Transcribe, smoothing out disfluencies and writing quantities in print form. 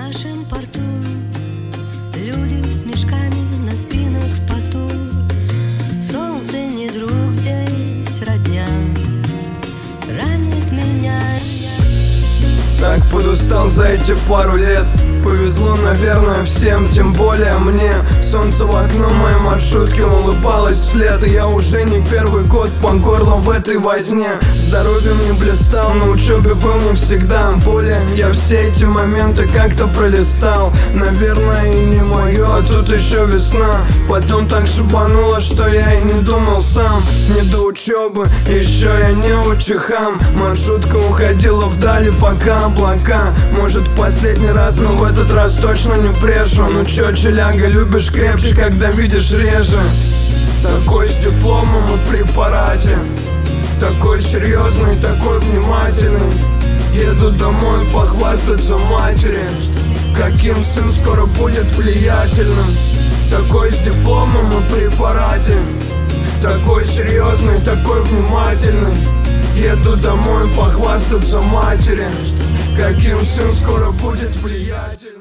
нашем порту люди с мешками на спинах в поту. Солнце не друг, здесь родня ранит меня. Так подустал за эти пару лет. Повезло, наверное, всем, тем более мне. Солнце в окно моей маршрутки улыбалось вслед. И я уже не первый год по горло в этой возне. Здоровьем не блистал, на учебе был не всегда. Более я все эти моменты как-то пролистал. Наверное, и не мое, а тут еще весна. Потом так шибануло, что я и не думал сам. Не до учебы, еще я не учихам. Маршрутка уходила вдали, пока облака. Может, в последний раз, но в этот раз точно не брешу. Ну чё, челяга, любишь крепче, когда видишь реже. Такой с дипломом и при параде, такой серьезный, такой внимательный. Еду домой похвастаться матери, каким сын скоро будет влиятельным. Такой с дипломом и при параде, такой серьезный, такой внимательный. Еду домой похвастаться матери, каким сын скоро будет влиятельным.